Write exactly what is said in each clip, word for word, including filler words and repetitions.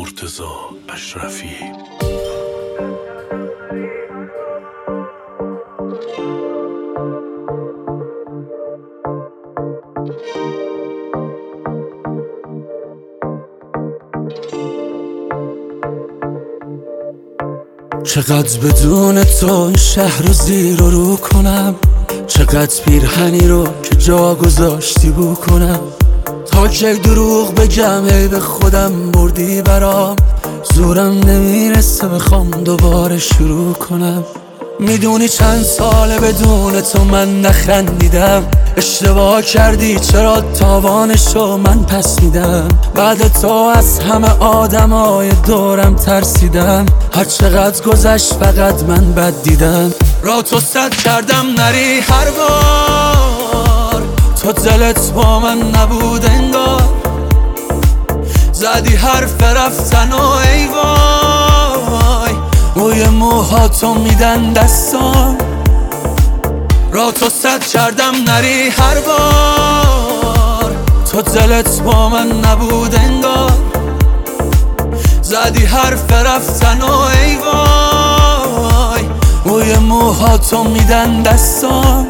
مرتضی اشرفی. چقدر بدون تو این شهر رو زیر و رو کنم، چقدر پیرهنی رو که جا گذاشتی بو کنم. تا چه دروغ بگم ای به خودم بردی برام، زورم نمیرسه بخوام دوباره شروع کنم. میدونی چند ساله بدون تو من نخندیدم، اشتباه کردی چرا تاوانشو من پس میدم. بعد تو از همه آدمای دورم ترسیدم، هر چقدر گذشت فقط من بد دیدم. را تو صد کردم نری هر بار، تو دلت با من نبود انگار. زدی حرف رفتن و ای وای، موی موهاتو میدن دستان. را تو صد کردم نری هر بار، تو دلت با من نبود انگار. زدی حرف رفتن و ای وای، موی موهاتو میدن دستان.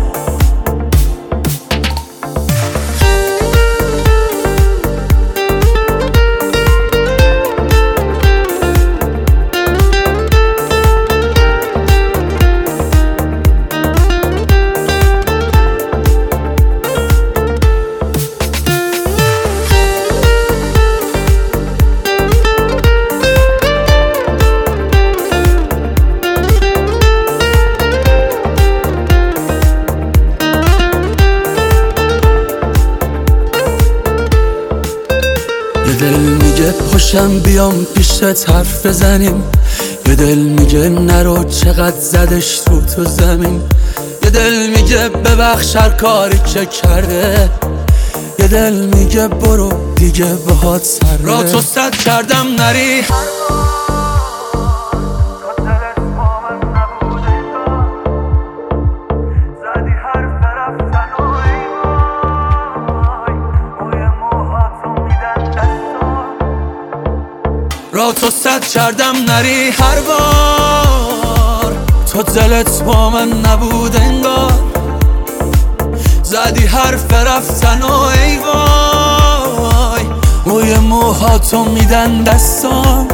یه دل میگه پاشم بیام پیشت حرف بزنیم، یه دل میگه نرو چقدر زدش رو تو زمین. یه دل میگه ببخش هر کاری که کرده، یه دل میگه برو دیگه بهات سره. را تو صد کردم نری را تو صد کردم نری هر بار، تو دلت با من نبود انگار. زدی حرف رفتن و ای وای، موی موهاتو میدن دستان.